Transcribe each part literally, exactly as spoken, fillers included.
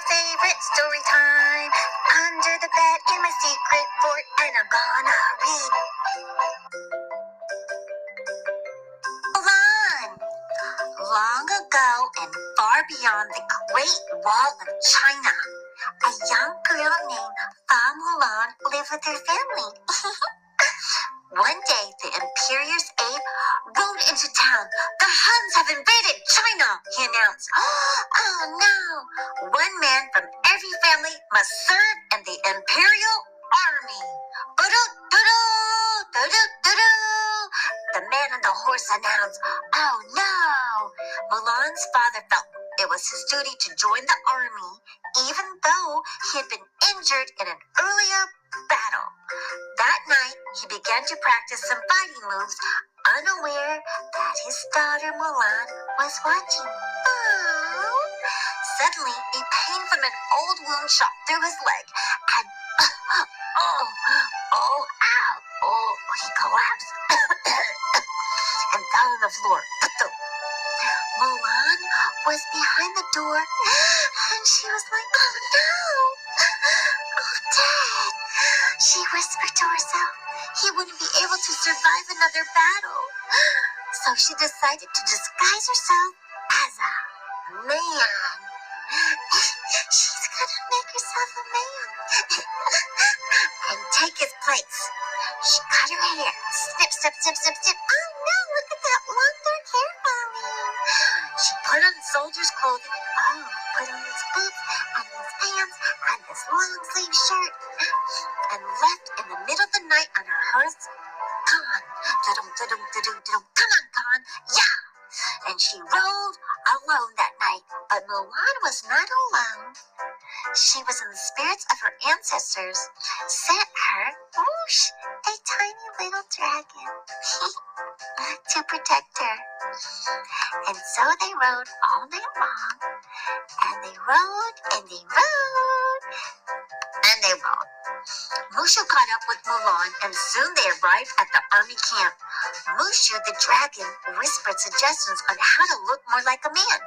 favorite story time. Under the bed in my secret fort, and I'm gonna read. Mulan. Long ago and far beyond the Great Wall of China, a young girl named Fa Mulan lived with her family. One day, the Emperor's aide rode into town. The Huns have invaded China, he announced. Oh no! One man from every family must serve in the Imperial Army. Ba-do-do-do! Do-do-do-do! The man on the horse announced. Oh no! Mulan's father felt it was his duty to join the army, even though he had been injured in an earlier battle. That night, he began to practice some fighting moves, unaware that his daughter Mulan was watching. Oh. Suddenly, a pain from an old wound shot through his leg, and oh, oh, ow, oh, he collapsed and fell on the floor. Mulan was behind the door, and she was like, oh no, oh Dad. She whispered to herself he wouldn't be able to survive another battle. So she decided to disguise herself as a man. She's gonna make herself a man and take his place. She cut her hair. Snip, snip, snip, snip, snip. Oh no, look at that long dark hair falling. She put on soldier's clothing. Oh, put on his boots and his pants and this long sleeve shirt and left in the middle of the night on her horse. Khan. Da-dum, da-dum, da-dum, da-dum. Come on, Khan. Yeah. And she rode alone that night. But Mulan was not alone. She was in the spirits of her ancestors, sent her, whoosh, a tiny little dragon to protect her. And so they rode all night long, and they rode, and they rode, and they rode. Mushu caught up with Mulan, and soon they arrived at the army camp. Mushu, the dragon, whispered suggestions on how to look more like a man.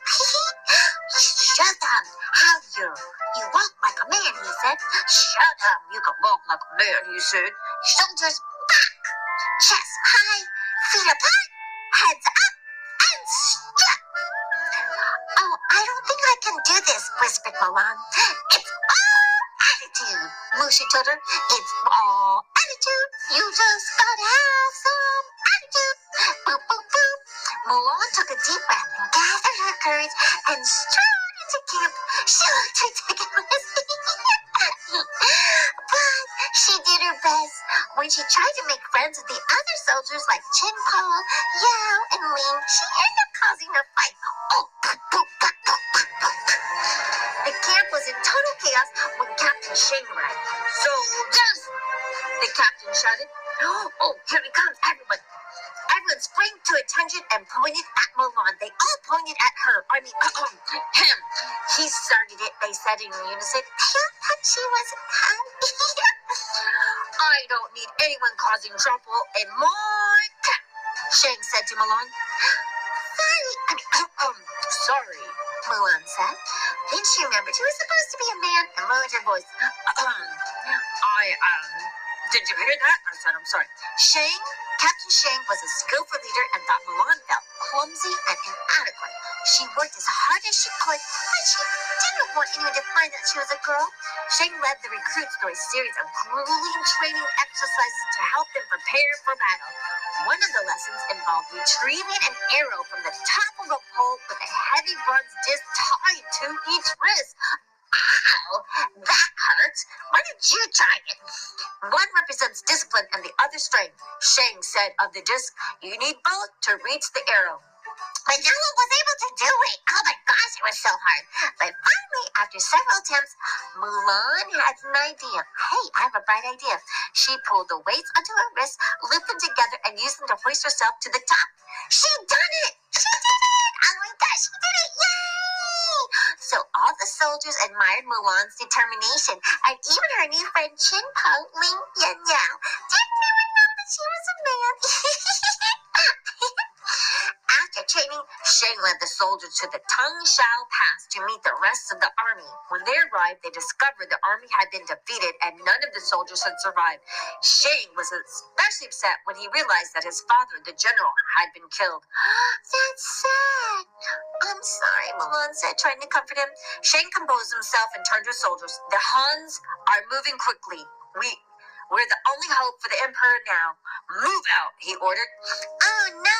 Shut up, how you? You walk like a man, he said. Shut up, you can walk like a man, he said. Shoulders back, chest high, feet apart, heads up, and strut. Oh, I don't think I can do this, whispered Mulan. It's all attitude, Mushu told her. It's all attitude. You just gotta have some attitude. Boop, boop, boop. Mulan took a deep breath and gathered her courage and strode into camp. She looked ridiculous. But she did her best. When she tried to make friends with the other soldiers like Chin Po, Yao, and Ling, she ended up causing a fight. Oh, boop, boop, boop, boop, boop, boop. The camp was in total chaos when Captain Shang arrived. Soldiers! The captain shouted. Oh, here he comes, everyone. Everyone sprang to attention and pointed at Mulan. They all pointed at her. I mean, him. He started it, they said in unison. I thought she wasn't happy. I don't need anyone causing trouble in my camp, Shang said to Mulan. Sorry. I mean, sorry, Mulan said. Then she remembered she was supposed to be a man and lowered her voice. I, um, did you hear that? I said, I'm sorry. Shang, Captain Shang was a skillful leader and thought Mulan felt clumsy and inadequate. She worked as hard as she could, but she didn't want anyone to find that she was a girl. Shang led the recruits through a series of grueling training exercises to help them prepare for battle. One of the lessons involved retrieving an arrow from the top of a pole with a heavy bronze disc tied to each wrist. Ow, that hurts. Why did you try it? One represents discipline and the other strength. Shang said of the disc, you need both to reach the arrow. But no one was able to do it. Oh my gosh, it was so hard. But finally, after several attempts, Mulan had an idea. Hey, I have a bright idea. She pulled the weights onto her wrists, looped them together, and used them to hoist herself to the top. She done it! She did it! Oh my gosh, she did it! Yay! So all the soldiers admired Mulan's determination, and even her new friend Chin Po, Ling, Yan Yao didn't even know that she was a man. After training, Shang Shang led the soldiers to the Tungshao Pass to meet the rest of the army. When they arrived, they discovered the army had been defeated and none of the soldiers had survived. Shang was especially upset when he realized that his father, the general, had been killed. That's sad. I'm sorry, Mulan said, trying to comfort him. Shang composed himself and turned to his soldiers. The Huns are moving quickly. We, we're the only hope for the emperor now. Move out, he ordered. Oh, no.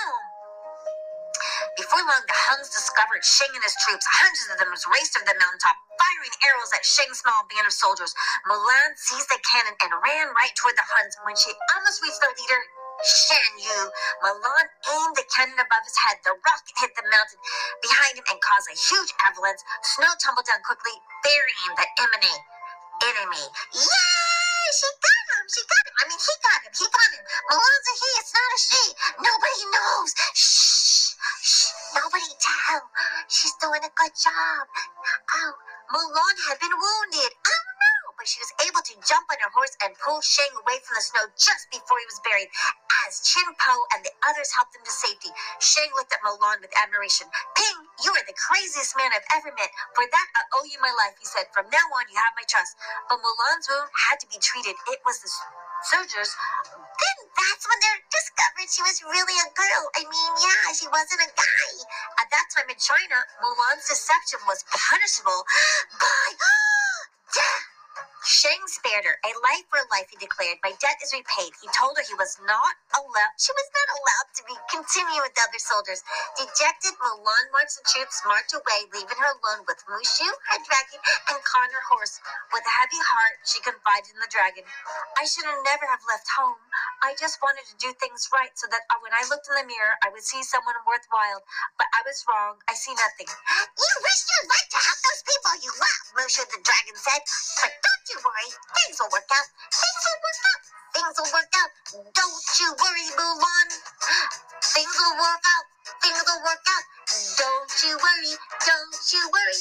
Before long, the Huns discovered Shang and his troops. Hundreds of them raced over the mountaintop, firing arrows at Shang's small band of soldiers. Mulan seized the cannon and ran right toward the Huns. When she almost reached their leader, Shan Yu, Mulan aimed the cannon above his head. The rocket hit the mountain behind him and caused a huge avalanche. Snow tumbled down quickly, burying the enemy. Enemy. Yay! She got him! She got him! I mean, he got him! He got him! Mulan's a he, it's not a she! Nobody knows! Shh! Shh! Nobody tell! She's doing a good job! Oh, Mulan had been wounded! Oh no! But she was able to jump on her horse and pull Shang away from the snow just before he was buried. As Qin Po and the others helped him to safety, Shang looked at Mulan with admiration. Ping, you are the craziest man I've ever met. For that, I owe you my life, he said. From now on, you have my trust. But Mulan's wound had to be treated. It was the soldiers. Then that's when they discovered she was really a girl. I mean, yeah, she wasn't a guy. At that time in China, Mulan's deception was punishable by death. Shang spared her. A life for a life, he declared. My debt is repaid. He told her he was not allowed, she was not allowed to be continue with the other soldiers. Dejected, Mulan watched the troops march away, leaving her alone with Mushu, her dragon, and Khan, her horse. With a heavy heart, she confided in the dragon. I should have never have left home. I just wanted to do things right so that when I looked in the mirror, I would see someone worthwhile. But I was wrong. I see nothing. You wish you'd like to have those people you love, Mushu the dragon said. But don't you worry. Things will work out. Things will work out. Things will work out. Don't you worry, Mulan. Things will work out. Things will work out. Don't you worry. Don't you worry.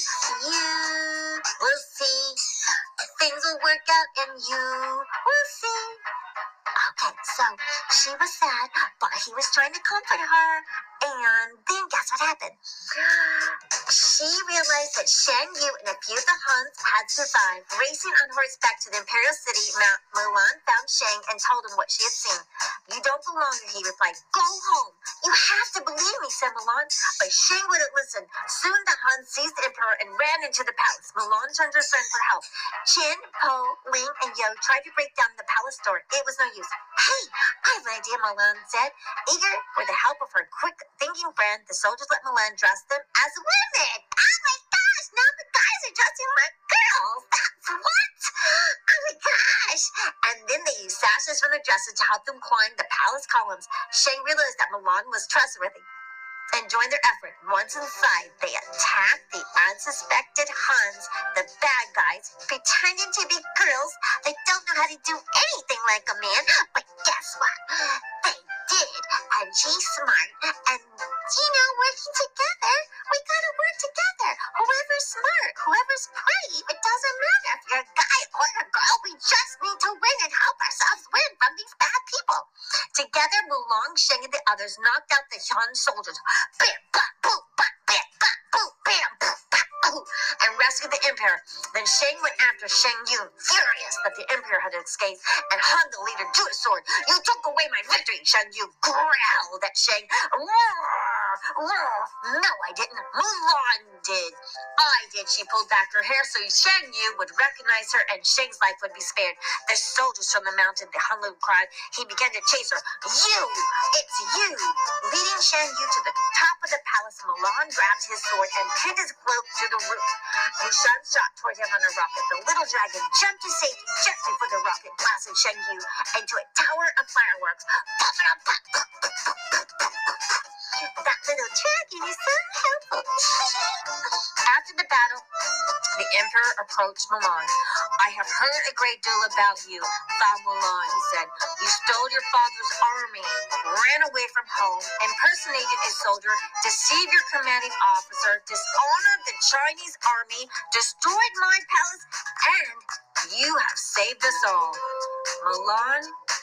You will see. Things will work out and you will see. Okay, so she was sad, but he was trying to comfort her. And then guess what happened? She realized that Shan Yu and a few of the Huns had survived. Racing on horseback to the imperial city, Mount Mulan found Shang and told him what she had seen. You don't belong here, he replied. Go home. You have to believe me, said Mulan. But Shang wouldn't listen. Soon the Huns seized the emperor and ran into the palace. Mulan turned to her friend for help. Qin, Po, Ling, and Yo tried to break down the palace door. It was no use. Hey, I have an idea, Mulan said. Eager for the help of her quick thinking friend, the soldiers let Mulan dress them as women. Oh my gosh, now the guys are dressing like girls. That's what? Oh my gosh. And then they used sashes from their dresses to help them climb the palace columns. Shang realized that Mulan was trustworthy and joined their effort. Once inside, they attacked the unsuspected Huns, the bad guys, pretending to be girls. They don't know how to do anything like a man, but guess what? They did. And she's smart. And, you know, working together, we gotta work together. Whoever's smart, whoever's pretty, it doesn't matter if you're a guy or a girl. We just need to win and help ourselves win from these bad people. Together, Mulan, Shang, and the others knocked out the Han soldiers. Bam, bam, boom, bam, bam, bam, boom, bam, boom, bam, boom, and rescued the emperor. Then Shang went after Shang Yu, furious that the emperor had escaped, and Han, the leader, drew his sword. You took away my victory, Shang Yu growled at Shang. Roar, roar. No, I didn't. Mulan did. I did. She pulled back her hair so Shang Yu would recognize her and Shang's life would be spared. The soldiers from the mountain, the Han Lu cried. He began to chase her. You! It's you! Leading Shang Yu to the top of the palace, Mulan grabbed his sword and pinned his cloak to the roof. Mushan shot toward him on a rocket. The little dragon jumped to safety just before the rocket blasted Shang Yu into a tower of fireworks. Pop it up, pop, pop, pop, pop, pop, pop. That little dragon is so helpful. After the battle, the emperor approached Mulan. I have heard a great deal about you, Fa Mulan, he said. You stole your father's army, ran away from home, impersonated a soldier, deceived your commanding officer, dishonored the Chinese army, destroyed my palace, and you have saved us all. Mulan,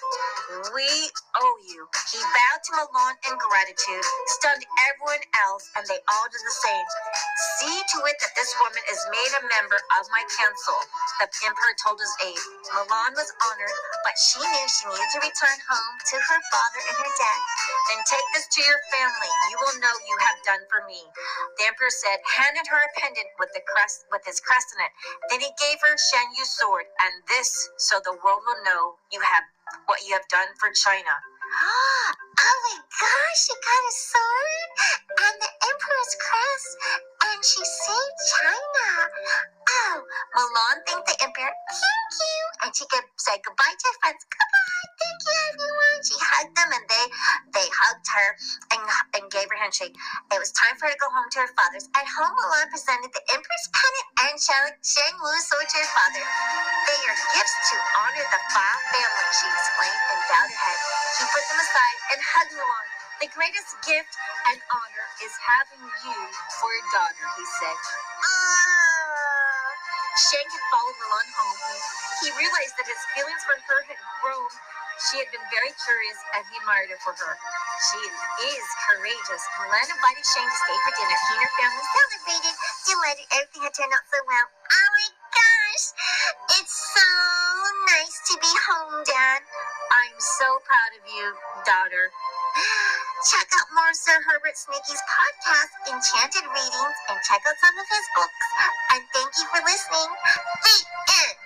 We owe you. He bowed to Milan in gratitude, stunned everyone else, and they all did the same. See to it that this woman is made a member of my council, the emperor told his aide. Milan was honored, but she knew she needed to return home to her father and her dad. Then take this to your family. You will know you have done for me. The emperor said, handed her a pendant with the crest with his crest in it. Then he gave her Shen Yu's sword, and this so the world will know you have what you have done for China. Oh my gosh, she got a sword and the emperor's crest, and she saved China. Oh, Milan thanked the emperor. Thank you. And she could say goodbye to her friends. Goodbye. Thank you, everyone. She hugged them, and they they hugged her and, and gave her a handshake. It was time for her to go home to her father's. At home, Milan presented the emperor's pendant and Shen Wu's sword to her father. They are gifts to honor the Fa family, she explained, and bowed her head. He put them aside and hugged Milan. The greatest gift and honor is having you for a daughter, he said. Ah. Sheng had followed Milan home. He realized that his feelings for her had grown. She had been very curious, and he admired her for her. She is courageous. Milan invited Sheng to stay for dinner. He and her family celebrated, delighted. Everything had turned out so well. Oh my gosh! It's so nice to be home, Dad. I'm so proud of you, daughter. Check out more Sir Herbert Sneaky's podcast, Enchanted Readings, and check out some of his books. And thank you for listening. The end.